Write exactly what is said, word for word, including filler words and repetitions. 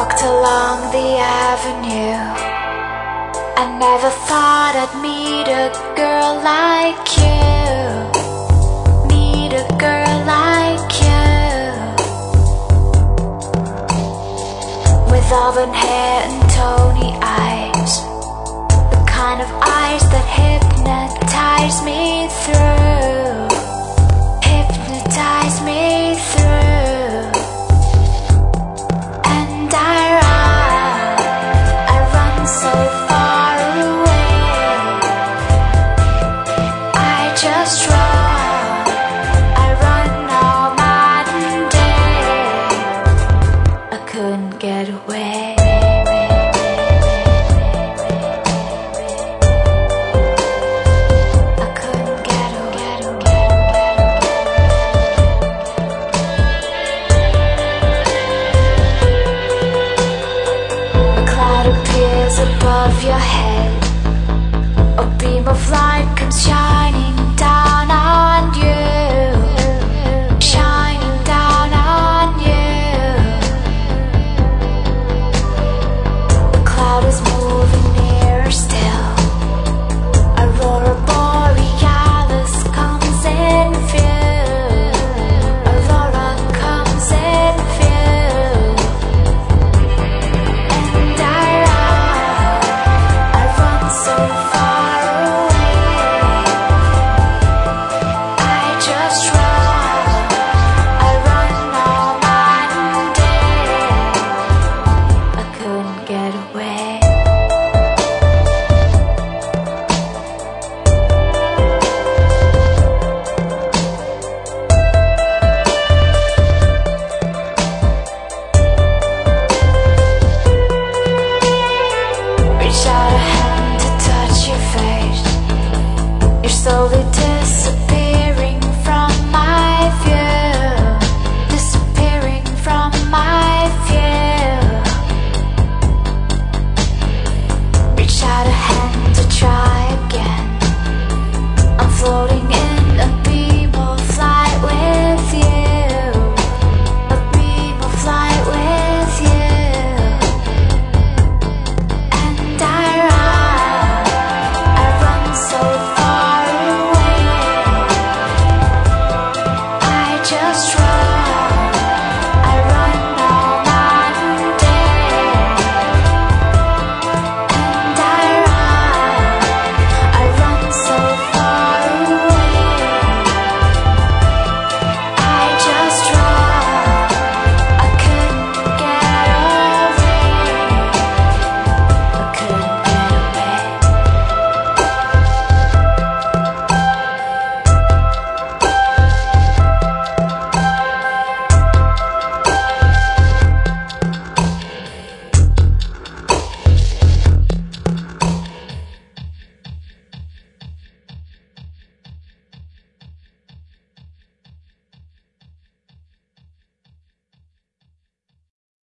walked along the avenue. I never thought I'd meet a girl like you. Meet a girl like you. With auburn hair and tawny eyes, the kind of eyes that hypnotize me through. Hypnotize me through. And I run, I run so far away. I just run, I run all night and day. I couldn't get away. Above your head, a beam of light comes shining down on you, shining down on you. The cloud is moving nearer still. Aurora borealis comes in view. Aurora comes in view. And I so far away. I just run, I run all night and day. I couldn't get away. Reach out a hand to touch your face. You're slowly